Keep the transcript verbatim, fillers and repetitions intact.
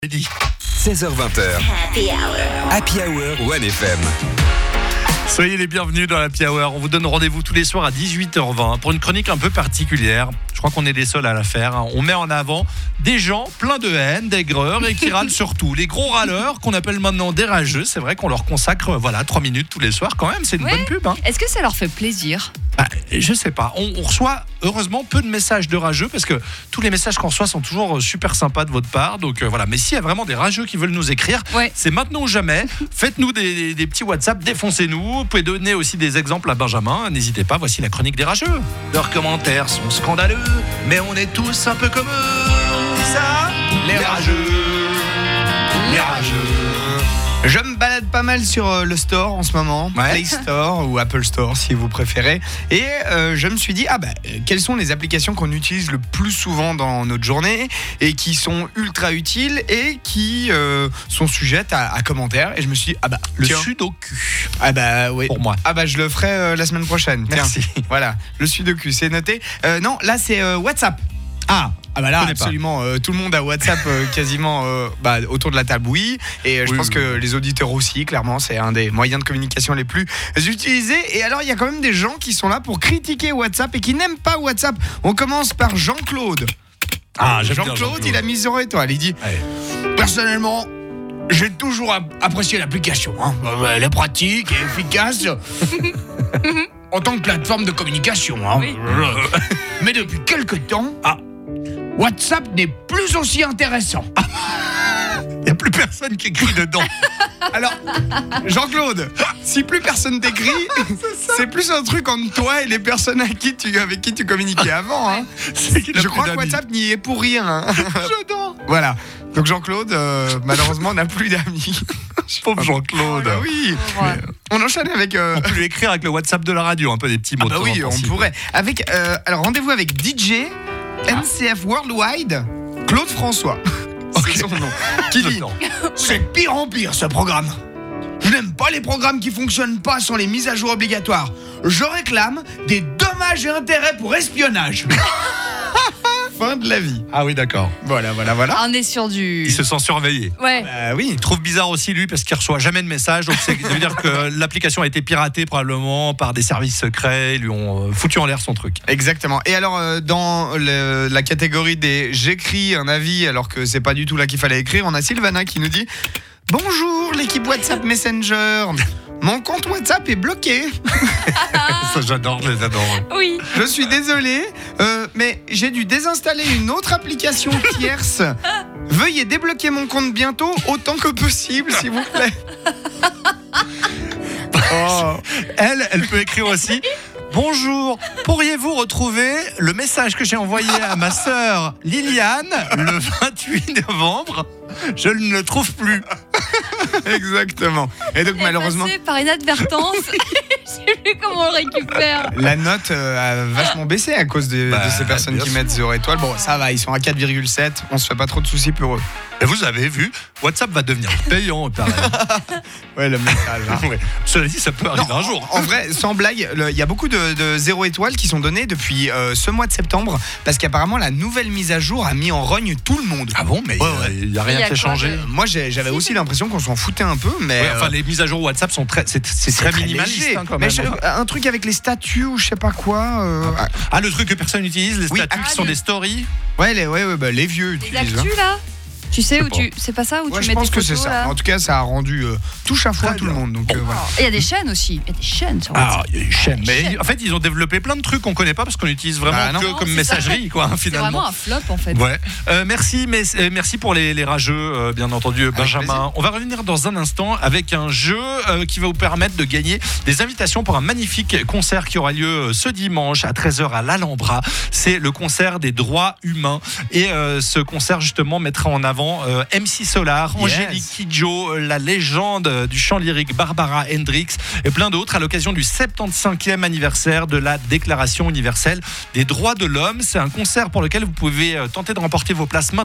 seize heures vingt. Happy Hour. Happy Hour One F M. Soyez les bienvenus dans l'Happy Hour. On vous donne rendez-vous tous les soirs à dix-huit heures vingt pour une chronique un peu particulière. Je crois qu'on est les seuls à la faire. On met en avant des gens pleins de haine, d'aigreur et qui râlent surtout. Les gros râleurs qu'on appelle maintenant des rageux. C'est vrai qu'on leur consacre voilà trois minutes tous les soirs quand même. C'est une Ouais. bonne pub. Hein. Est-ce que ça leur fait plaisir ? Bah, je sais pas. On, on reçoit heureusement peu de messages de rageux parce que tous les messages qu'on reçoit sont toujours euh, super sympas de votre part. Donc euh, voilà. Mais s'il y a vraiment des rageux qui veulent nous écrire, Ouais. c'est maintenant ou jamais. Faites-nous des, des, des petits WhatsApp, défoncez-nous. Vous pouvez donner aussi des exemples à Benjamin. N'hésitez pas. Voici la chronique des rageux. Leurs commentaires sont scandaleux, mais on est tous un peu comme eux. C'est ça, les rageux. Les rageux. Je me balade pas mal sur euh, le store en ce moment, Ouais. Play Store ou Apple Store si vous préférez. Et euh, je me suis dit, ah bah, euh, quelles sont les applications qu'on utilise le plus souvent dans notre journée et qui sont ultra utiles et qui euh, sont sujettes à, à commentaires. Et je me suis dit, ah bah, Le tiens, sudoku ah bah, oui. pour moi. Ah bah, je le ferai euh, la semaine prochaine. Tiens. Merci. Voilà, le sudoku, c'est noté. Euh, non, là, c'est euh, WhatsApp. Ah ah bah là, Je connais pas. absolument, euh, tout le monde a WhatsApp euh, quasiment euh, bah, autour de la table, oui. Et euh, je Oui, pense oui, que les auditeurs aussi, clairement, c'est un des moyens de communication les plus utilisés. Et alors, il y a quand même des gens qui sont là pour critiquer WhatsApp et qui n'aiment pas WhatsApp. On commence par Jean-Claude. Ah, j'aime bien Jean-Claude, Jean-Claude. il a mis zéro étoile. Il dit, Ouais. personnellement, j'ai toujours ap- apprécié l'application. Hein. Euh, Elle est pratique et efficace. En tant que plateforme de communication. Hein. Oui. Mais depuis quelques temps, Ah. WhatsApp n'est plus aussi intéressant. Il n'y a plus personne qui écrit dedans. Alors, Jean-Claude, si plus personne t'écrit, c'est plus un truc entre toi et les personnes à qui tu, avec qui tu communiquais avant. Hein. C'est qu'il a Je plus crois que d'amis. WhatsApp n'y est pour rien. Hein. J'adore. Voilà. Donc Jean-Claude, euh, malheureusement, n'a plus d'amis. Pauvre Jean-Claude. Ah bah oui. Ouais. On enchaîne avec... euh, On peut lui écrire avec le WhatsApp de la radio, un peu des petits mots Ah bah de oui, temps en temps, on si. pourrait. Avec, euh, alors rendez-vous avec D J N C F Worldwide, Claude François. C'est son nom. Qui dit, Non. c'est de pire en pire ce programme. Je n'aime pas les programmes qui fonctionnent pas sans les mises à jour obligatoires. Je réclame des dommages et intérêts pour espionnage. Fin de la vie. Ah oui, d'accord. Voilà, voilà, voilà. On est sur du. Il se sent surveillé. Ouais. Bah oui. Il trouve bizarre aussi lui parce qu'il reçoit jamais de messages. Donc c'est- ça veut dire que l'application a été piratée probablement par des services secrets. Ils lui ont euh, foutu en l'air son truc. Exactement. Et alors, euh, dans le- la catégorie des j'écris un avis alors que c'est pas du tout là qu'il fallait écrire, on a Sylvana qui nous dit bonjour l'équipe WhatsApp Messenger. Mon compte WhatsApp est bloqué. Ça, j'adore, je les adore. Oui. Je suis désolé, euh, mais j'ai dû désinstaller une autre application tierce. Veuillez débloquer mon compte bientôt autant que possible, s'il vous plaît. Oh. Elle, elle peut écrire aussi. Bonjour, pourriez-vous retrouver le message que j'ai envoyé à ma sœur Liliane le vingt-huit novembre? Je ne le trouve plus. Exactement. Et donc, malheureusement, Passé par inadvertance. Je sais plus comment on le récupère. la note euh, a vachement baissé à cause de, Bah, de ces personnes bien qui sûr. mettent zéro étoile. Bon, ça va, ils sont à quatre virgule sept. On se fait pas trop de soucis pour eux. Et vous avez vu, WhatsApp va devenir payant, il paraît. Ouais, le message. hein. Ouais. Cela dit, ça peut arriver Non, un jour. En vrai, sans blague, le- il y a beaucoup de, de zéro étoiles qui sont données depuis euh, ce mois de septembre parce qu'apparemment la nouvelle mise à jour a mis en rogne tout le monde. Ah bon, mais il Ouais, n'y a, Il y rien a qui a quoi changé. de- Euh, Moi, j'ai- j'avais aussi l'impression qu'on s'en foutait un peu, mais Ouais, euh, enfin, les mises à jour WhatsApp sont très, c'est, c'est très minimaliste léger. hein, quand Mais même. je- un truc avec les statuts ou je sais pas quoi. euh, ah, Ah, le truc que personne n'utilise, les Oui, statuts ah, qui sont les- des stories. ouais, les, ouais, ouais, bah, les vieux Les utilisent. hein. actus là. Tu sais Je où sais pas. tu. C'est pas ça où Ouais, tu je mets pense tes que c'est photos, ça. là En tout cas, ça a rendu euh, touche à foie Très tout le bien. monde. Donc euh, voilà. Il y a des chaînes aussi. Il y a des chaînes sur WhatsApp. Ah, il y a une chaîne. Mais chaîne. en fait, ils ont développé plein de trucs qu'on connaît pas parce qu'on utilise vraiment Bah, non. que Non, comme c'est ça. messagerie, quoi, C'est finalement. vraiment un flop en fait. Ouais. Euh, merci, mais, euh, merci pour les, les rageux, euh, bien entendu, Benjamin. plaisir. On va revenir dans un instant avec un jeu euh, qui va vous permettre de gagner des invitations pour un magnifique concert qui aura lieu euh, ce dimanche à treize heures à l'Alhambra. C'est le concert des droits humains. Et euh, ce concert, justement, mettra en avant euh, M C Solar, Yes. Angélique Kidjo, la légende euh, du chant lyrique Barbara Hendricks et plein d'autres à l'occasion du soixante-quinzième anniversaire de la Déclaration universelle des droits de l'homme. C'est un concert pour lequel vous pouvez euh, tenter de remporter vos places maintenant.